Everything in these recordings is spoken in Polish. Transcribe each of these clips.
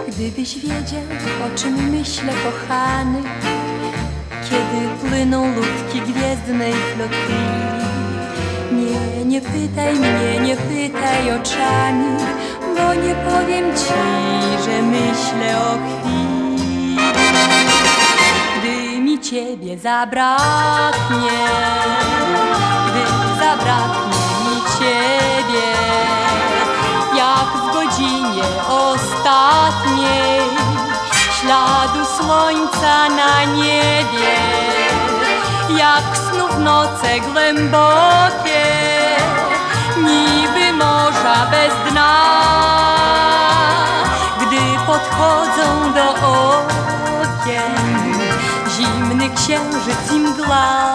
Gdybyś wiedział, o czym myślę, kochany, kiedy płyną ludki gwiezdnej flotylli. Nie pytaj mnie, nie pytaj oczami, bo nie powiem ci, że myślę o chwili, gdy mi ciebie zabraknie, gdy zabraknie mi ciebie, jak w godzinie ostatniej, śladu słońca na niebie, jak snów noce głębokie, niby morza bez dna, gdy podchodzą do okien zimny księżyc i mgła.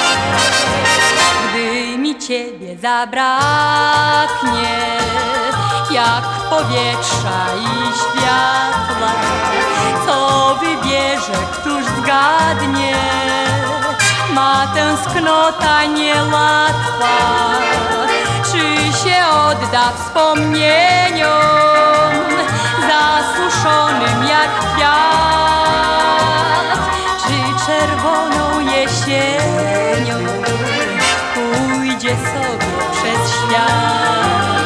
Gdy mi ciebie zabraknie, jak powietrza i światła, co wybierze, któż zgadnie? Ma tęsknota niełatwa, czy się odda wspomnieniom zasuszonym jak kwiat, czy czerwoną jesienią pójdzie sobie przez świat.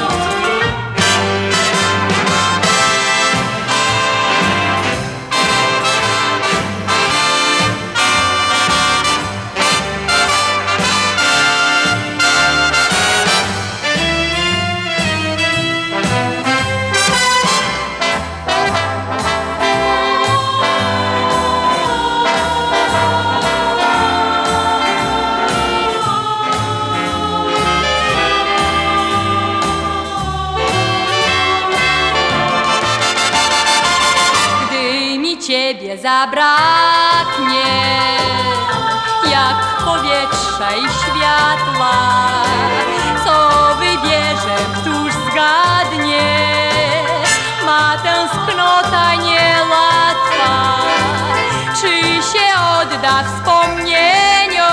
Ciebie zabraknie, jak powietrza i światła, co wybierze, któż zgadnie? Ma tęsknota niełatwa, czy się odda wspomnieniom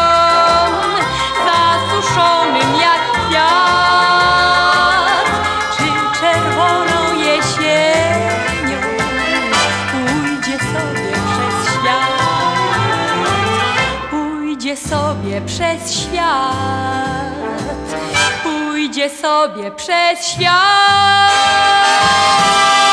zasuszonym jak kwiat, czy czerwoną jesienią pójdzie sobie przez świat, pójdzie sobie przez świat.